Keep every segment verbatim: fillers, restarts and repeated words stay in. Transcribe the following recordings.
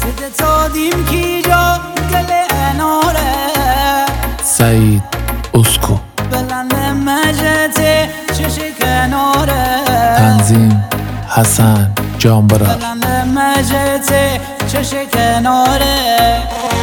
چه دادیم کی جا گل اناره سعید اسکو بلند مجته چش کناره تنظیم حسن جانبرار بلند مجته چش کناره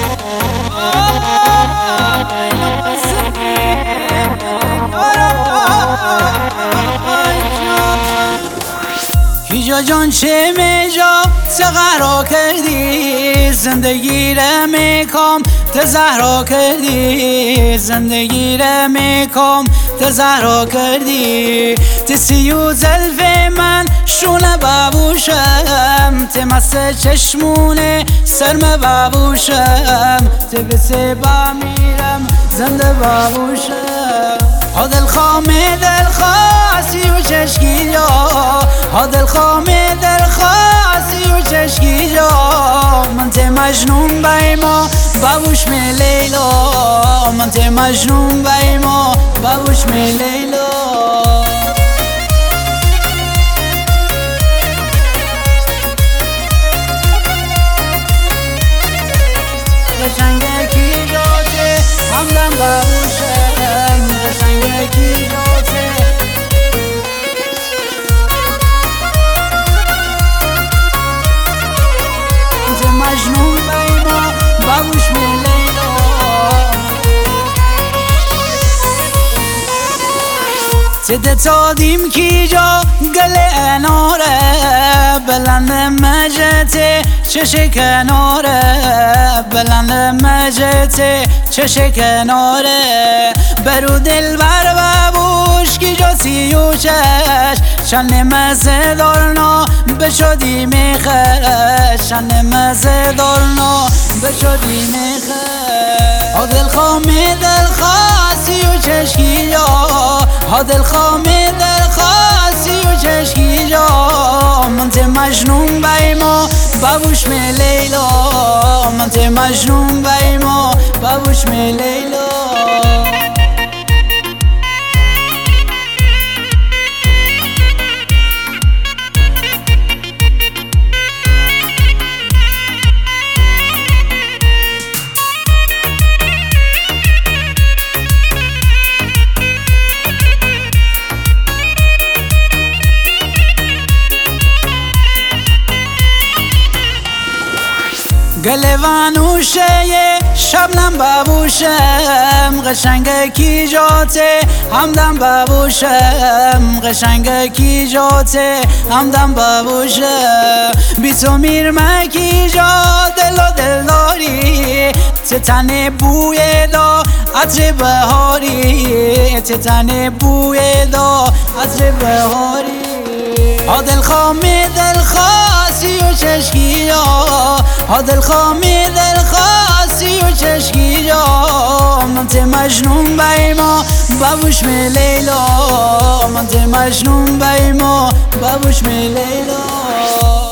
هیجا جان چه میجا سغرا کردی زندگی را میکام تزهرا کردی زندگی را میکام تزهرا کردی تسی و زلف من شونه بابوشم تمس چشمونه سرم بابوشم تبسه با میرم زنده بابوشم ها دل خامه دل خاصی و چشکی جا ها دل خامه دل خاصی و چشکی جا من ته مجنون بیما بابوش می لیلا من ته مجنون بیما بابوش می لیلا قشنگه کی جاته همدم بابوشم قشنگه کی جاته ته مجنون بیما بابوش می لیلا ته دادیم کی جا گل اناره بلند مجته چش کناره بلند مجته چش کناره برو دل بر بابوش کی جا سیوچش شن مزه دارنا بشدی میخش شن مزه دارنا بشدی میخش ها دل خامه دل خاصی و چشکی جا ها دل خامه دل خاصی و چشکی جا من ته مجنون بیما بابوش می لیلا من ته مجنون بیما بابوش می لیلا گلوانوشه شبنم بابوشم قشنگه کی جاته همدم بابوشم قشنگه کی جاته همدم بابوشم بی تو میرمه کی جا دل و دلداری تتنه بوی دا عطر بهاری تتنه بوی دا عطر بهاری ها دل خامه دل خاصی و چشکی جا ها دل خامه دل خاصی و چشکی جا من ته مجنون بیما بابوش می لیلا من ته مجنون بیما بابوش می لیلا